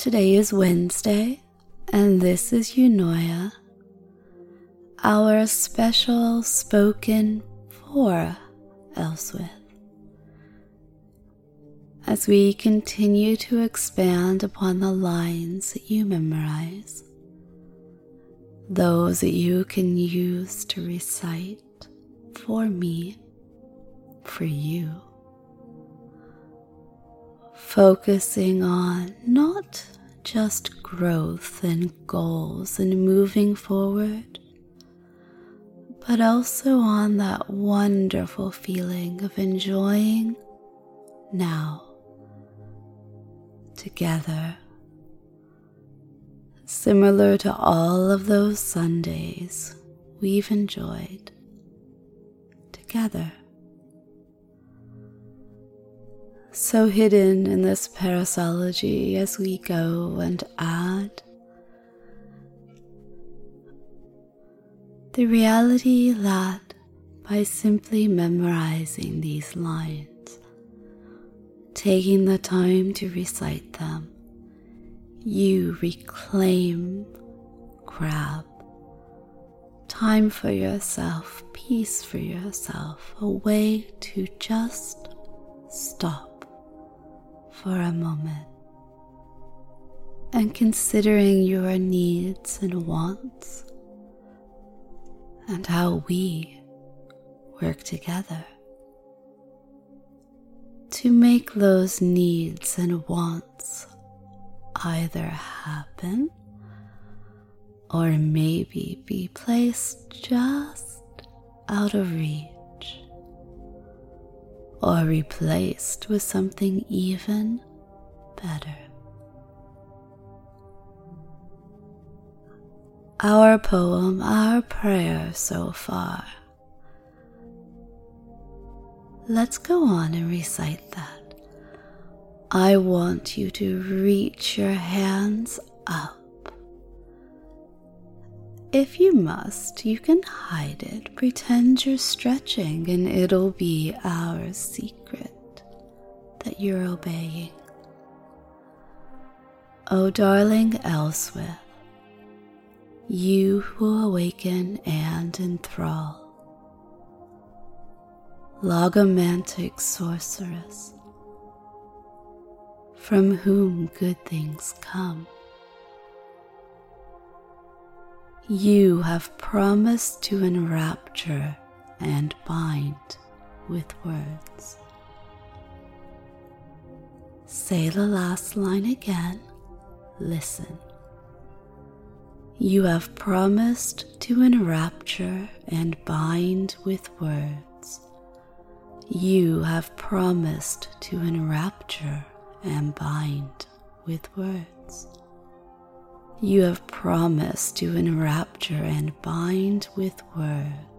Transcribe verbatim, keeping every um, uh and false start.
Today is Wednesday, and this is Eunoia, our special spoken for Elswith. As we continue to expand upon the lines that you memorize, those that you can use to recite for me, for you, focusing on not just growth and goals and moving forward, but also on that wonderful feeling of enjoying now together, similar to all of those Sundays we've enjoyed together. So hidden in this parasology as we go and add the reality that by simply memorizing these lines, taking the time to recite them, you reclaim, grab time for yourself, peace for yourself, a way to just stop for a moment and considering your needs and wants and how we work together to make those needs and wants either happen or maybe be placed just out of reach, or replaced with something even better. Our poem, our prayer so far. Let's go on and recite that. I want you to reach your hands up. If you must, you can hide it. Pretend you're stretching and it'll be our secret that you're obeying. Oh, darling Elswith, you who will awaken and enthrall, logomantic sorceress, from whom good things come. You have promised to enrapture and bind with words. Say the last line again. Listen. You have promised to enrapture and bind with words. You have promised to enrapture and bind with words. You have promised to enrapture and bind with words.